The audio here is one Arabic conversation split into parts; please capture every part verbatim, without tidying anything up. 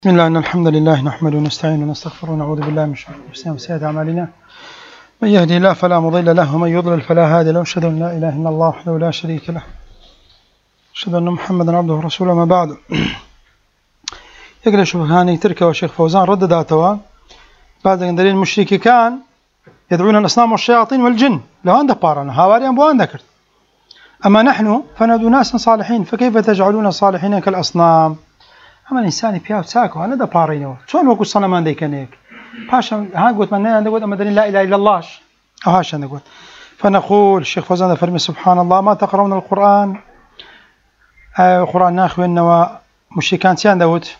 بسم الله إن الحمد لله نحمده ونستعينه ونستغفره ونعوذ بالله من شرور أنفسنا وسيئات أعمالنا من يهده الله فلا مضل له ومن يضلل فلا هادي له أشهد أن لا إله إلا الله وحده لا شريك له أشهد أن محمدا عبده ورسوله ما بعد. يقرأ شبهاني تركه وشيخ فوزان ردداتوا بعد أن دليل المشرك كان يدعون الأصنام والشياطين والجن لو عندك بارنا هاواريان بو عندك. أما نحن فندعو ناسا صالحين فكيف تجعلون صالحين كالأصنام؟ أما الإنسان بياو تساكو أنا دا بارينو شلون وقت صنمان دي كان هيك باشا ها قلت من أنا قلت أما دليل لا إله إلا الله أو هاش أنا قلت. فنقول الشيخ فوزان فرمي سبحان الله ما تقرؤون القرآن آه القرآن ناخذ إنه مشركان تيان دوت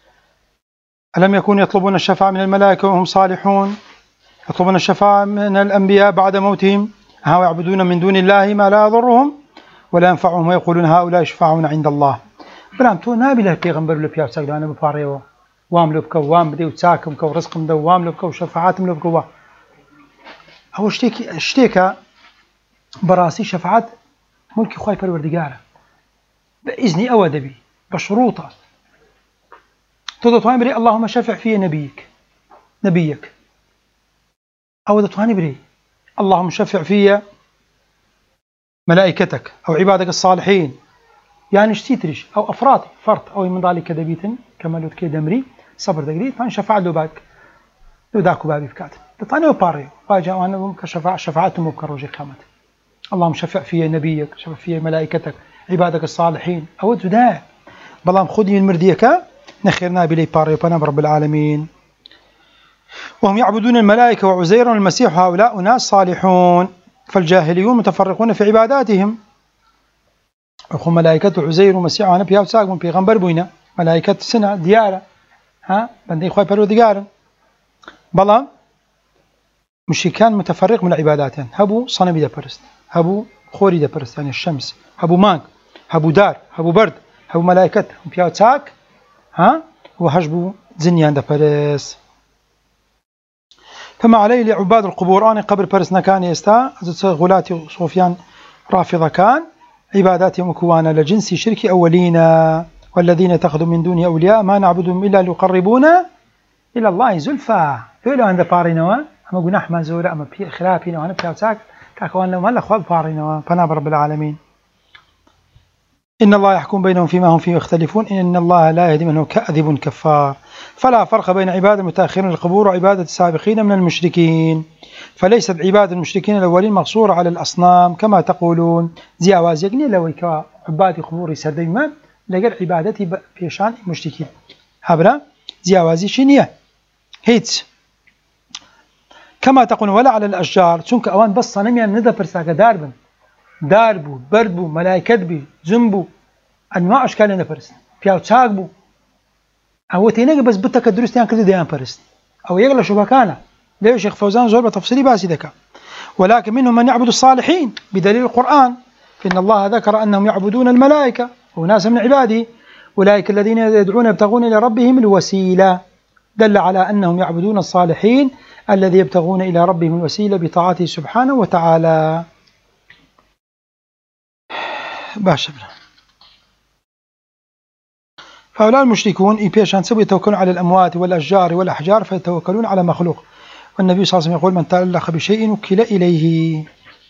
ألم يكونوا يطلبون الشفاعة من الملائكة وهم صالحون يطلبون الشفاعة من الأنبياء بعد موتهم ها يعبدون من دون الله ما لا يضرهم ولا ينفعهم ويقولون هؤلاء يشفعون عند الله. بلام تو نابي له پیغمبر له پیاو ساک دانه بپاریو وام له بکو وام بدیو تاکم کو رزقم دو وام له بکو شفاعتم له بکو او شتيك شتيكا براسي شفاعت ملك خوي پروردگار باذن او دبي بشروطه تو تو امري اللهم شفع في نبيك نبيك او تو امري اللهم شفع في ملائكتك او عبادك الصالحين يعني اشتيتريش او افراد فرط او من ذلك دبيتن كما لو كي دمري صبر دقري فان شفاعه له باك لو داكو بابي فكات تطاني وباريو فاجا وانا كشفاعه شفاعتهم بكروجي قامت اللهم شفع في نبيك شفع في ملائكتك عبادك الصالحين او تدا بلام خذي من مرديكا نخيرنا بلي باريو بنا رب العالمين. وهم يعبدون الملائكه وعزير والمسيح هؤلاء ناس صالحون فالجاهليون متفرقون في عباداتهم. أخو ملائكة عزير ومسيح أنا بياو ساق من بيغمبر بوينا ملائكة سنة ديارة ها بندي خوي پروردگار بلا مشركان متفرق من العباداتين هبو صنمي ده برست هبو خوري ده برست يعني الشمس هبو مانك هبو دار هبو برد هبو ملائكة بياو ساق ها وهجبو زنيان ده برست. فما عليه لعباد القبور أنا قبر برست نكان يستا غلاتي صوفيان رافضة كان عباداتهم مكوانا لجنس شرك أولينا والذين اتخذوا من دونه أولياء ما نعبدهم إلا ليقربونا إلى الله زلفى فيلو عند بارينوا أما قلنا أحمد زورا أما خلافينا وأنا بيوتاك كاكوان لهم هلا خواب بارينوا فناب رب العالمين. إن الله يحكم بينهم فيما هم فيه يختلفون إن الله لا يهدي من هو كاذب كفار. فلا فرق بين عبادة المتأخرين القبور وعبادة السابقين من المشركين فليست عبادة المشركين الأولين مقصورة على الأصنام كما تقولون زي أواز يقني لو يكوا عبادة قبور سرديما لقر عبادتي بيشان المشركين هبرا زي أوازي شنية هيت كما تقولون ولا على الأشجار تنك أوان بس صنميا ندى برساك داربا داربو بردبو ملايكت بي زنبو أنواع أشكال نفرس فيها تساقبو أو تينيك بس بتك الدرستيان كده ديان برست أو يغلى شبكانا ليه شيخ فوزان زور بتفصيلي باسي ذكا. ولكن منهم من يعبد الصالحين بدليل القرآن فإن الله ذكر أنهم يعبدون الملائكة وناس من عباده أولئك الذين يدعون يبتغون إلى ربهم الوسيلة دل على أنهم يعبدون الصالحين الذي يبتغون إلى ربهم الوسيلة بطاعته سبحانه وتعالى. باشا فهؤلاء المشركون إيبيشان سبوا يتوكلون على الأموات والأشجار والأحجار فيتوكلون على مخلوق والنبي صلى الله عليه وسلم يقول من تعلق بشيء وكل إليه.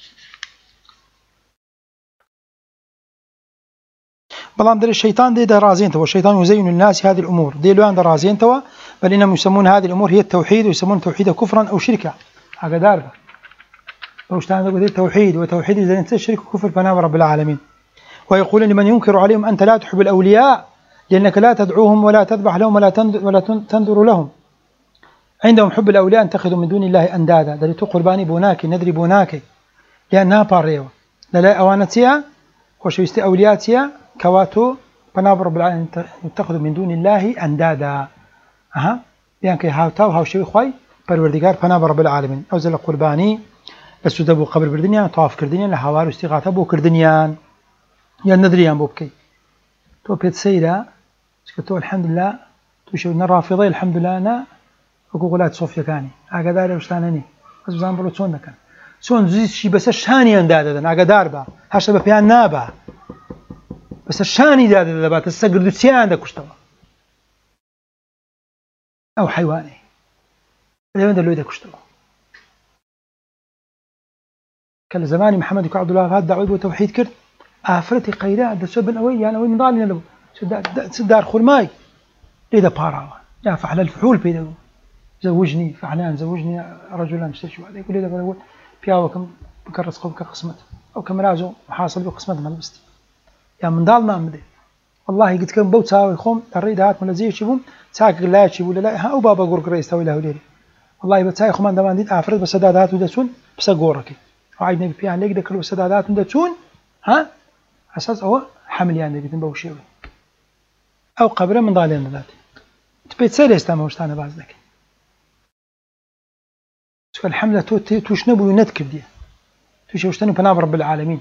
بلان در الشيطان دي درازين توا الشيطان يزين الناس هذه الأمور دي لوان درازين توا بل إنهم يسمون هذه الأمور هي التوحيد ويسمون توحيد كفرا أو شركا هذا داربا وشتان تقول التوحيد وتوحيد إذا أنت شرك كفر فنام رب العالمين. ويقولون لمن ينكر عليهم أنت لا تحب الأولياء لأنك لا تدعوهم ولا تذبح لهم ولا ولا تنذر لهم. عندهم حب الأولياء اتخذوا من دون الله أندادا دلتو قرباني بوناكي ندري بوناكي لأنها باريو لا أوانتيا وشويستي أولياتيا كواتو فناب رب العالمين اتخذوا من دون الله أندادا أها يعني كي هاوتاو هاوشوي خوي پروردگار فناب رب العالمين أوزل قرباني لسودبو قبر بردنيان طواف كردنيان لحوار استغاثة بو كردنيان يعني ندريان بوبكي تو بيت سيرا سكتو الحمد لله توشو نرافضي الحمد لله أنا وقولات صوفيا كاني أقدار وشتانني بس بزنبلو تون نكن سون زيد شي بس الشاني أندادا أقدار با هاشا ببيان نابا بس الشاني دادا دابا تسقر دوتيان دا كشتوا أو حيواني لمن دلوا إذا كشتوا كان زماني محمد بن عبد الله هذا دعوة وتوحيد كرت آفرتي قيراء ده سبب الأوي يعني أوي من ضالنا له سدار خرماي إذا بارا يا فعل الفحول بيده زوجني فعلان زوجني رجلا اشتري هذا يقول إذا بقول بياو كم بكرس خوك قسمت أو كم رازو محاصل بقسمت ما لبستي يا من ضال ما مدي والله قلت كم بوت ساوي خوم الريدات من زي يشوفون ساق لا يشوفوا ولا لا أو بابا قرق رئيس تسوي له ليري والله بتساي خومان دمان ديت آفرت بسدادات ودسون بس قورك وعيدنا فيها ليك ده كله بسدادات ودسون ها أساس هو حمل يعني بيتم بوشيوي أو قبره من ضالين ذاتي تبيت سير يستمع وشتانا بعض ذاك سؤال الحملة تو توش نبو ينذكر دي توش وشتانو بناب رب العالمين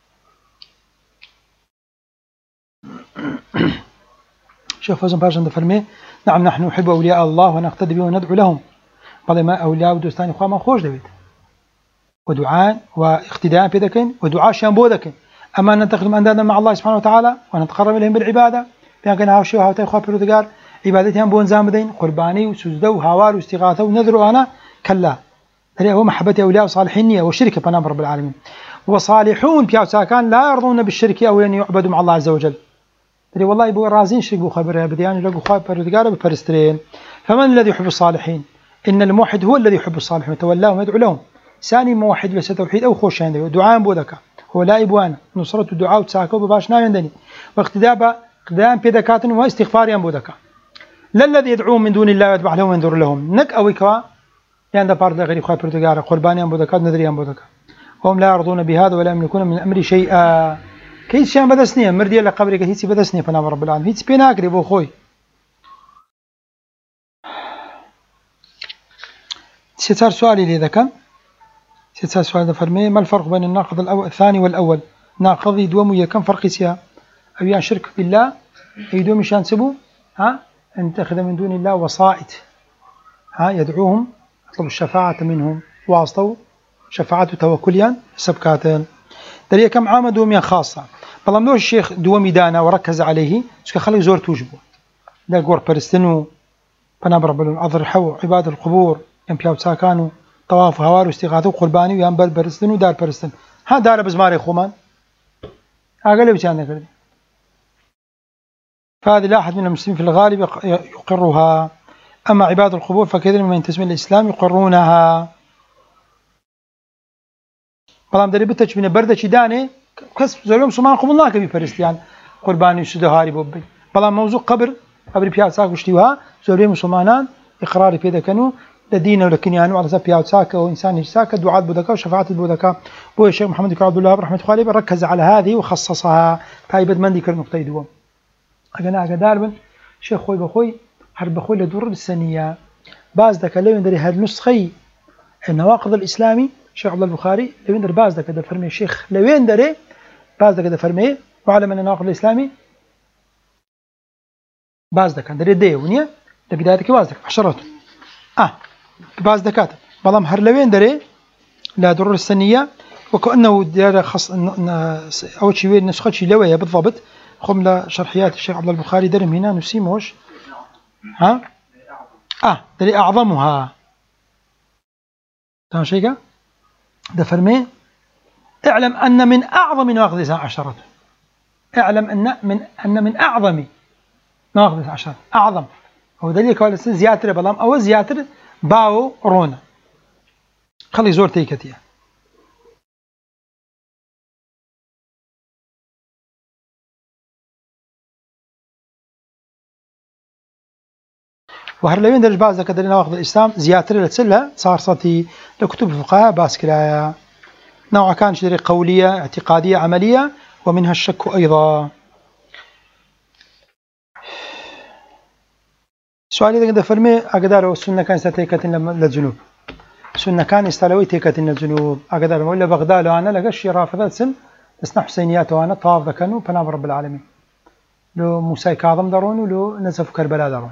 شوف فوزن بارجن فرمي نعم نحن نحب أولياء الله ونقتدي بهم وندعو لهم بعض ما أولياء ودوستان إخوة ما خوش دبيت ودعاء واقتداء بذكين ودعاء شامبو ذكين أما أن نتخذ أندادا مع الله سبحانه وتعالى ونتقرب إليهم بالعبادة بأن كان هاوشي وهاوتي إخوة بيروتقار عبادتهم بون زامدين قرباني وسجدة وهوار واستغاثة ونذر أنا كلا هو محبة أولياء وصالحين والشركة بنام رب العالمين وصالحون بياو ساكان لا يرضون بالشرك أو أن يعبدوا مع الله عز وجل تري والله يبغوا رازين شركوا خبرها بديان يلقوا خاب بيروتقار بفرسترين فمن الذي يحب الصالحين إن الموحد هو الذي يحب الصالحين يتولاهم ويدعو لهم ثاني موحد بس توحيد أو خوش عنده دعاء بودك هو لا يبوانا نصرة الدعاء وتساكو بباشنا عندني واقتداء قدام بذكات واستغفار ينبودك لا الذي يدعوهم من دون الله ويتبع لهم وينظر لهم نك أو كوا يعني بارد غير إخوة برتقارة قربان ينبودك نذري ينبودك هم لا يرضون بهذا ولا يملكون من الأمر شيئا كيس شان بدسني مردي إلى قبرك هيتي بدسني فنام رب العالمين هيتي بيناكري بو خوي ستار سؤالي لذا كان ستار سؤال ذا فرمي ما الفرق بين الناقض الأول الثاني والأول ناقض يدوم كم فرق سيا أو يعني شرك بالله يدوم مشان سبو ها أن تأخذ من دون الله وسائط ها يدعوهم يطلب الشفاعة منهم واسطوا شفاعة توكليا سبكاتين دليل كم عام دوميا خاصة بلام لو الشيخ دومي دانا وركز عليه سك خلي زور توجبه لا قور برستنو بنابر بالأضر حو عباد القبور يم بياو ساكانو طواف هوار واستغاثة وقرباني ويم بل برستنو دار برستن ها دار بزماري خومان أقل بشان ذكر فهذه لا أحد من المسلمين في الغالب يقرها أما عباد القبور فكثير من ينتسبون للإسلام يقرونها بلام دري بتج من برده شدانه كسب زلم سمان قوم الله كبي فرستيان قرباني سدهاري بوبي بلام موضوع قبر قبر بياساك وشتيوها زلم مسلمانان إقرار في ذكنو لدينا ولكن يعني على سبب بياساك وإنسان يساك دعاء بودكا وشفاعة البودكا بو الشيخ محمد بن عبد الله رحمة الله عليه ركز على هذه وخصصها تايبد من ذكر النقطة دوم أجنا أجدار شيخ خوي بخوي حرب بخوي لدور السنية باز ذاك اللي يندري هذا النسخي النواقض الإسلامي الشيخ عبد الله البخاري لو يندر باز ذاك ده فرمي الشيخ لو يندري باز ذاك ده فرمي وعلى من النواقض الإسلامي باز ذاك دري ديه ونيا ده بداية باز ذاك عشرته آه باز ذاك بلام هر لو يندري لا دور السنية وكأنه دار خص أول شيء نسخة شيء لوية بالضبط خم لشرحيات الشيخ عبد الله البخاري درم هنا نسيموش ها آه دري أعظمها تمام شيء ده فرمي اعلم أن من أعظم نواقض الإسلام عشرة اعلم أن من أن من أعظم نواقض الإسلام عشرة أعظم هو دليل كوال السن زياتر بلام أو زياتر باو رونا خلي زور تيكتيا وهرلوين درج بعض كدري نواقض الإسلام زياتر لتسلها صار صتي لكتب الفقهاء باسكلايا نوع كان شدري قولية اعتقادية عملية ومنها الشك أيضا. سؤالي إذا فرمي أقدر السنة كان ستيكة للجنوب سنة كان استلوي تيكة للجنوب أقدر ولا بغداد وأنا لقش رافضات سن اسمع حسينيات وأنا طاف ذكنوا فنام رب العالمين لو موسى كاظم درون ولو نزف كربلاء درون.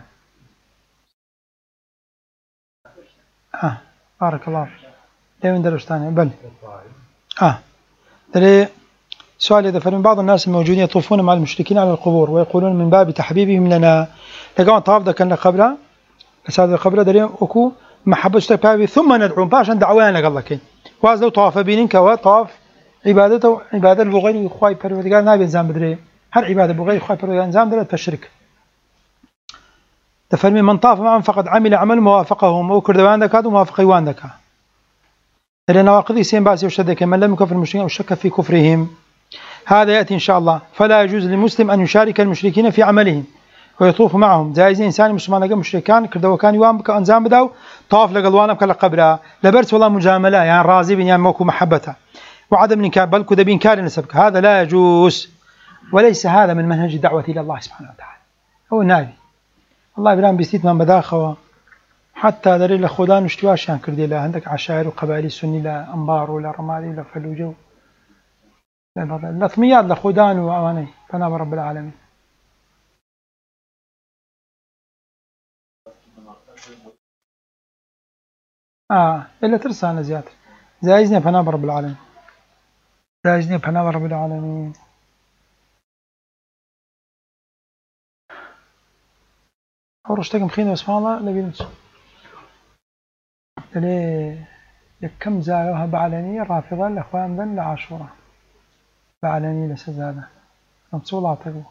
آه بارك الله ليه من درجة ثانية بل آه دري سؤال إذا فرمي بعض الناس الموجودين يطوفون مع المشركين على القبور ويقولون من باب تحبيبهم لنا لقوا طاف ذكنا قبلها لسادة القبر دريم أكو محبة تبابي ثم ندعو باشا دعوان لك الله كين واز لو طواف بينك وطواف عبادته عبادة بغير إخوة بروردگار نابي إنزام بدري هر عبادة بغير إخوة بروردگار إنزام دري فالشرك تفرمي من طاف معهم فقد عمل عمل موافقهم وكردوان دكات وموافقي وان دكا لأن نواقضي سين باسي وشدك من لم يكفر المشركين أو شك في كفرهم هذا يأتي إن شاء الله. فلا يجوز للمسلم أن يشارك المشركين في عملهم ويطوف معهم. جائز إنسان مسلمان لقى مشركان كردوا كان يوام بك أنزام بداو طاف لقلوانا بك لقبرها لبرس والله مجاملة يعني راضي بن يعني موكو محبته وعدم الإنكار بل كذا بإنكار نسبك هذا لا يجوز وليس هذا من منهج الدعوة إلى الله سبحانه وتعالى. هو النبي الله بلان بيستيت من بداخوا حتى دليل خدان اشتواش يعني كردي لا عندك عشائر وقبائل السني لا أنبار ولا رمادي ولا فلوجو لطميات لخدان وأواني فنام رب العالمين. آه إلا ترسانا زيادة زايزني فنام رب العالمين زايزني فنام رب العالمين. ورشتكم خينا سبحان الله لبينس ليه كم زالوها بعلنية رافضة لأخوان ذن لعاشورة بعلنية لسزادة نتصولها تقو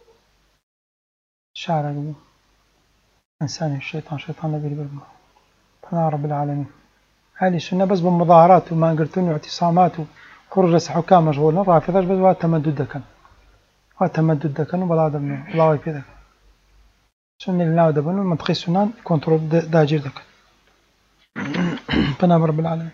شعر قبو إنساني الشيطان شيطان نبي بالماء فنا رب العالمين. هذه السنة بس بمظاهرات وما قلتون واعتصامات وخروج رئيس حكام مشغولين رافضة بس واتمدد دكن واتمدد دكن وبلا دمنو الله يفيدك سنة لنا دبنو منطقي السنان كنترول داجير دكن فنا رب العالمين.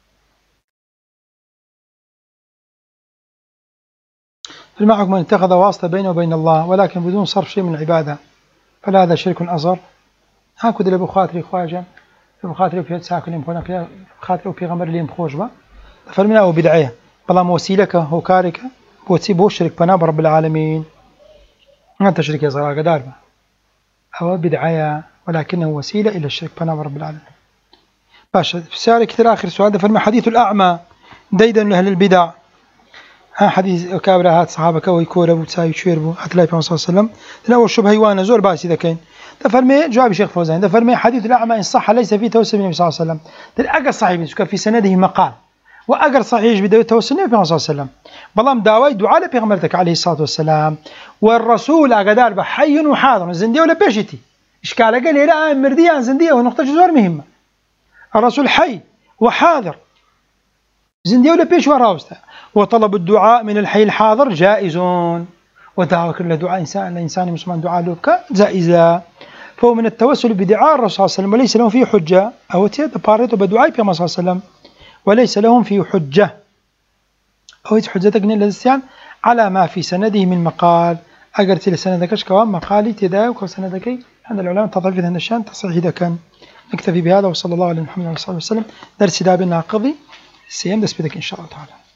المعك من اتخذ واسطة بينه وبين الله ولكن بدون صرف شيء من العبادة فلا هذا شرك أصغر. هاكو دل بخاطري خواجة بخاطري في ساكن يمكن بخاطري في غمر اللي يمخوش با فالمنا أو بدعية بلا موسيلك هو كارك بوتسيبه شرك فنا برب العالمين ما تشرك يا صراحة قدار هو بدعية ولكنه وسيلة إلى الشرك فنا برب العالمين. باشا في سؤال كثير آخر سؤال ده فرمي حديث الأعمى ديدا لأهل البدع. ها حديث كابرا هات صحابك ويكور أبو تساوي شويربو هتلاقي في صلى الله عليه وسلم لأول شبه هيوانا زور باسي ذا كين تفرمي جواب الشيخ فوزان تفرمي حديث الأعمى إن صح ليس فيه توسل النبي صلى الله عليه وسلم الأجر صحيح في سنده مقال وأجر صحيح بدأ توسل النبي صلى الله عليه وسلم بلام داوي دعاء لبيغمرتك عليه الصلاة والسلام والرسول أقدار بحي وحاضر زندية ولا بيشتي إشكال قال لي لا مردية عن زندية ونقطة زور مهمة. الرسول حي وحاضر زندية ولا بيش وراوسته وطلب الدعاء من الحي الحاضر جائزون ودعوة كل دعاء إنسان لإنسان مسلم دعاء له جائزة فهو من التوسل بدعاء الرسول صلى الله عليه وسلم وليس لهم فيه حجة أو تيد باريتو بدعاء في صلى الله عليه وسلم وليس لهم فيه حجة أو حجتك للإنسان على ما في سنده من مقال أجرت لسندكش كوام مقالي تداوك وسندكي عند العلماء تضعيف هذا الشان تصحيح إذا كان. نكتفي بهذا وصلى الله على محمد صلى الله عليه وسلم. درس دابنا قضي سيم دس بدك إن شاء الله تعالى.